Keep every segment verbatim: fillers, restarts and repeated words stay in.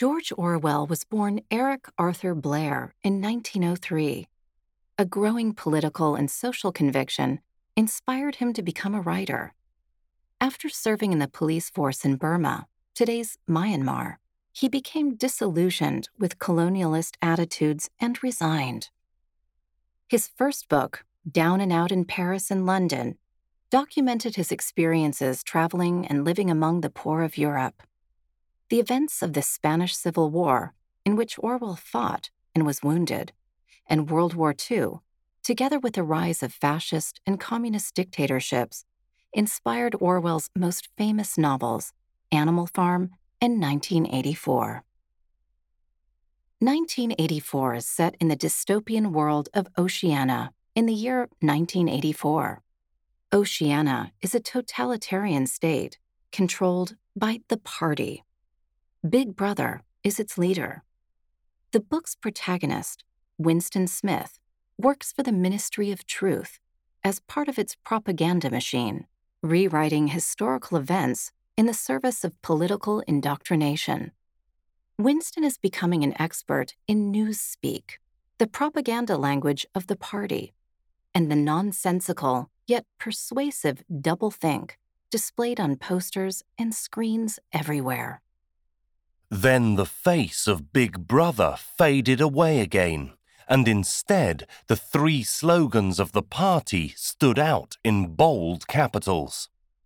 George Orwell was born Eric Arthur Blair in nineteen oh three. A growing political and social conviction inspired him to become a writer. After serving in the police force in Burma, today's Myanmar, he became disillusioned with colonialist attitudes and resigned. His first book, Down and Out in Paris and London, documented his experiences traveling and living among the poor of Europe. The events of the Spanish Civil War, in which Orwell fought and was wounded, and World War Two, together with the rise of fascist and communist dictatorships, inspired Orwell's most famous novels, Animal Farm and nineteen eighty-four. nineteen eighty-four is set in the dystopian world of Oceania in the year nineteen eighty-four. Oceania is a totalitarian state controlled by the Party. Big Brother is its leader. The book's protagonist, Winston Smith, works for the Ministry of Truth as part of its propaganda machine, rewriting historical events in the service of political indoctrination. Winston is becoming an expert in newspeak, the propaganda language of the party, and the nonsensical yet persuasive doublethink displayed on posters and screens everywhere. Then the face of Big Brother faded away again, and instead the three slogans of the party stood out in bold capitals.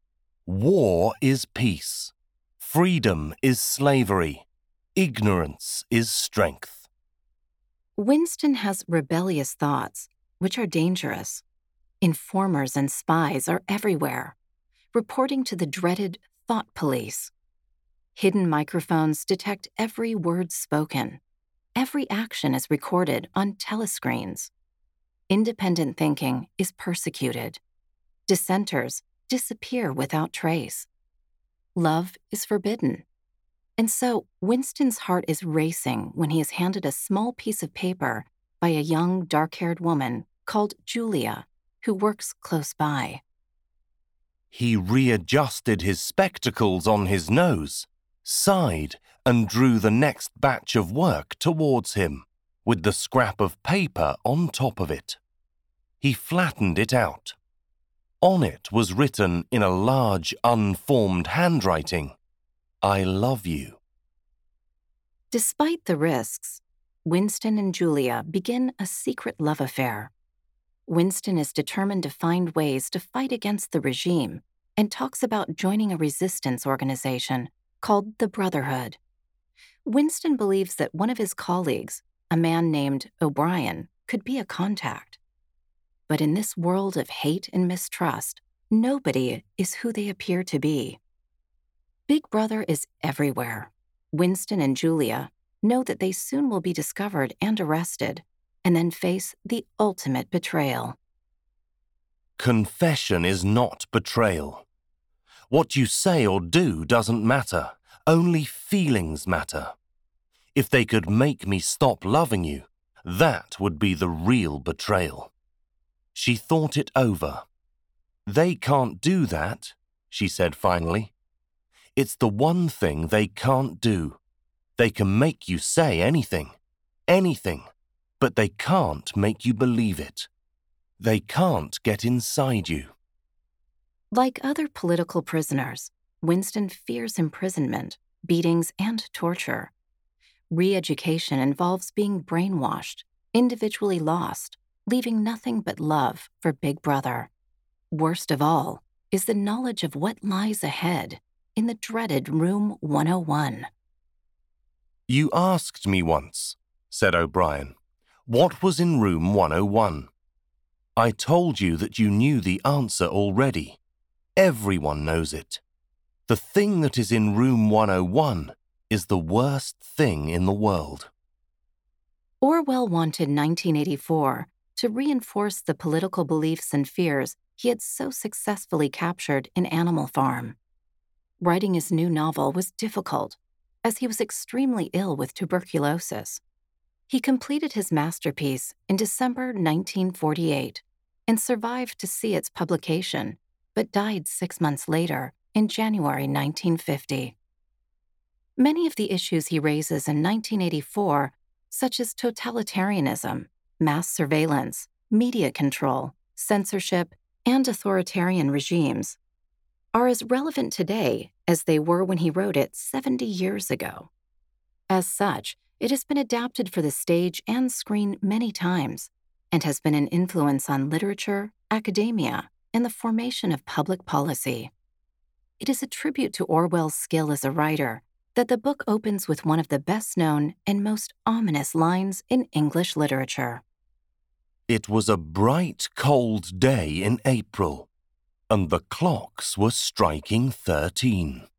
War is peace. Freedom is slavery. Ignorance is strength. Winston has rebellious thoughts, which are dangerous. Informers and spies are everywhere, reporting to the dreaded thought police. Hidden microphones detect every word spoken. Every action is recorded on telescreens. Independent thinking is persecuted. Dissenters disappear without trace. Love is forbidden. And so Winston's heart is racing when he is handed a small piece of paper by a young, dark-haired woman called Julia, who works close by. He readjusted his spectacles on his nose, sighed, and drew the next batch of work towards him, with the scrap of paper on top of it. He flattened it out. On it was written in a large, unformed handwriting, "I love you." Despite the risks, Winston and Julia begin a secret love affair. Winston is determined to find ways to fight against the regime and talks about joining a resistance organization called the Brotherhood. Winston believes that one of his colleagues, a man named O'Brien, could be a contact. But in this world of hate and mistrust, nobody is who they appear to be. Big Brother is everywhere. Winston and Julia know that they soon will be discovered and arrested, and then face the ultimate betrayal. Confession is not betrayal. What you say or do doesn't matter. Only feelings matter. If they could make me stop loving you, that would be the real betrayal. She thought it over. They can't do that, she said finally. It's the one thing they can't do. They can make you say anything, anything, but they can't make you believe it. They can't get inside you. Like other political prisoners, Winston fears imprisonment, beatings, and torture. Re-education involves being brainwashed, individually lost, leaving nothing but love for Big Brother. Worst of all is the knowledge of what lies ahead in the dreaded Room one oh one. You asked me once, said O'Brien, what was in Room one oh one. I told you that you knew the answer already. Everyone knows it. The thing that is in Room one oh one is the worst thing in the world. Orwell wanted nineteen eighty-four to reinforce the political beliefs and fears he had so successfully captured in Animal Farm. Writing his new novel was difficult, as he was extremely ill with tuberculosis. He completed his masterpiece in December nineteen forty-eight and survived to see its publication, but died six months later in January nineteen fifty. Many of the issues he raises in nineteen eighty-four, such as totalitarianism, mass surveillance, media control, censorship, and authoritarian regimes, are as relevant today as they were when he wrote it seventy years ago. As such, it has been adapted for the stage and screen many times, and has been an influence on literature, academia, and the formation of public policy. It is a tribute to Orwell's skill as a writer that the book opens with one of the best-known and most ominous lines in English literature. It was a bright, cold day in April, and the clocks were striking thirteen.